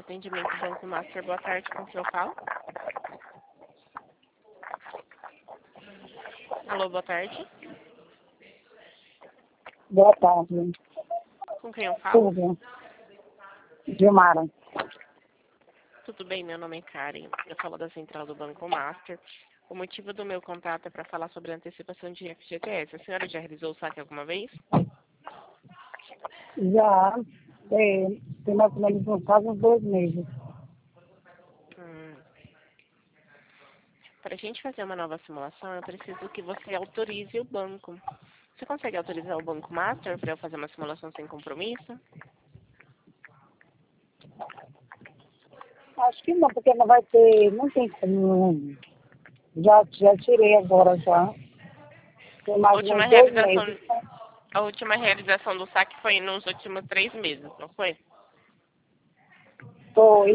Atendimento Banco Master, boa tarde, com quem eu falo? Alô, boa tarde. Boa tarde. Com quem eu falo? Tudo. Gilmara. Tudo bem, meu nome é Karen. Eu falo da central do Banco Master. O motivo do meu contato é para falar sobre a antecipação de FGTS. A senhora já realizou o saque alguma vez? Já tem mais ou menos uns 2 meses. Para a gente fazer uma nova simulação, eu preciso que você autorize o banco. Você consegue autorizar o Banco Master para eu fazer uma simulação sem compromisso? Acho que não, porque não vai ter, não tem como. Já tirei agora já. Tem A mais ou última menos 2 realização, meses. a última realização do saque foi nos últimos 3 meses, não foi? Foi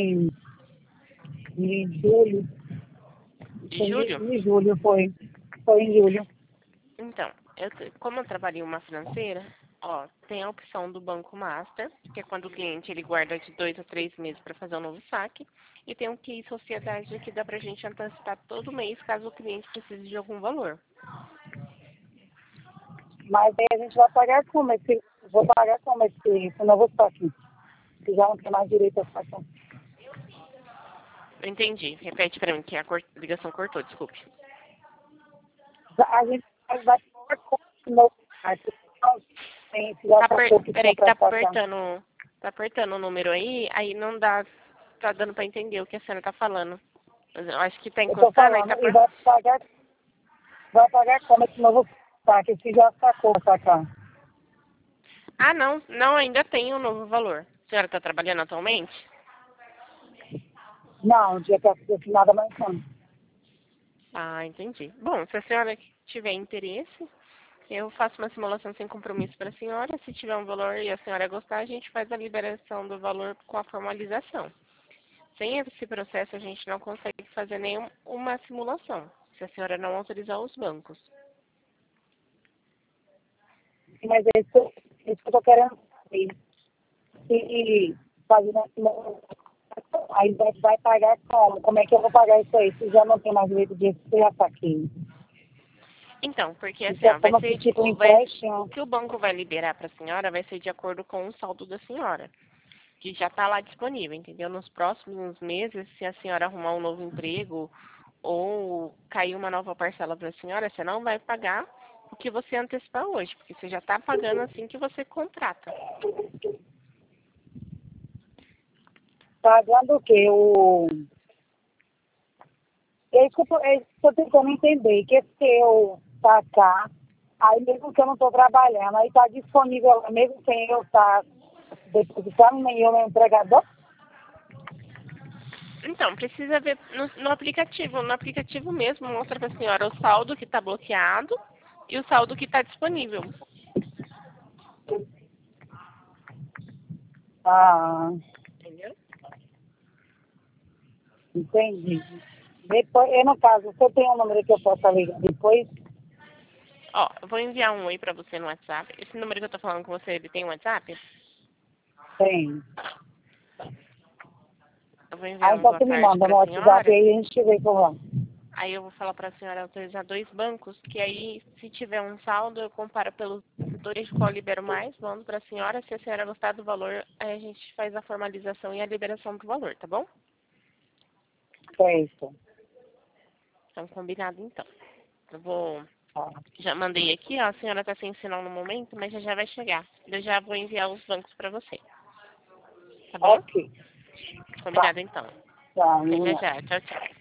em julho. De julho? Em julho foi. Foi em julho. Então, como eu trabalho em uma financeira, tem a opção do Banco Master, que é quando o cliente ele guarda de 2 a 3 meses para fazer um novo saque, e tem o QI Sociedade que dá para a gente antecipar todo mês caso o cliente precise de algum valor. Mas aí a gente vai pagar como esse. Vou pagar como esse novo saque. Que já não tem mais direito a sacar. Eu entendi. Repete para mim que a ligação cortou, desculpe. A gente vai pagar como esse novo saque. Peraí que tá apertando o número aí não dá, tá dando para entender o que a senhora tá falando. Eu acho que tá Eu tô encostando aí, falando, e vai pagar como esse novo saque, se já sacou sacar. Ah, não, ainda tem um novo valor. A senhora está trabalhando atualmente? Não, o dia que é assinada mais não. Ah, entendi. Bom, se a senhora tiver interesse, eu faço uma simulação sem compromisso para a senhora. Se tiver um valor e a senhora gostar, a gente faz a liberação do valor com a formalização. Sem esse processo, a gente não consegue fazer nenhuma simulação, se a senhora não autorizar os bancos. Mas é isso que eu tô querendo saber. Se fazer uma simulação, aí vai pagar como? Como é que eu vou pagar isso aí? Se já não tem mais direito de ser já saquei. Então, porque assim, Isso é vai como ser que tipo um o empréstimo. que o banco vai liberar para a senhora vai ser de acordo com o saldo da senhora, que já está lá disponível, entendeu? Nos próximos meses, se a senhora arrumar um novo emprego ou cair uma nova parcela para a senhora, você não vai pagar o que você antecipar hoje, porque você já está pagando assim que você contrata. Pagando o quê? É isso que eu tô tentando entender, que se eu sacar, aí mesmo que eu não estou trabalhando, aí está disponível, mesmo sem eu estar depositando nenhum empregador? Então, precisa ver no aplicativo. No aplicativo mesmo mostra para a senhora o saldo que está bloqueado e o saldo que está disponível. Ah, Entendeu? entendi. Depois, no caso, você tem um número que eu possa ligar depois? Eu vou enviar um oi para você no WhatsApp. Esse número que eu tô falando com você, ele tem um WhatsApp? Tem. Eu vou enviar Ah, um então boa você me tarde manda para no a WhatsApp senhora. aí a gente vê por lá. Aí eu vou falar para a senhora autorizar 2 bancos, que aí, se tiver um saldo, eu comparo pelos setores de qual eu libero mais, mando para a senhora. Se a senhora gostar do valor, aí a gente faz a formalização e a liberação do valor, tá bom? Certo. Então, combinado então. Eu vou... Tá. Já mandei aqui, ó, a senhora está sem sinal no momento, mas já vai chegar. Eu já vou enviar os bancos para você, tá bom? Ok. Tá. Combinado então. Tá, Até já menina. já. Tchau, tchau.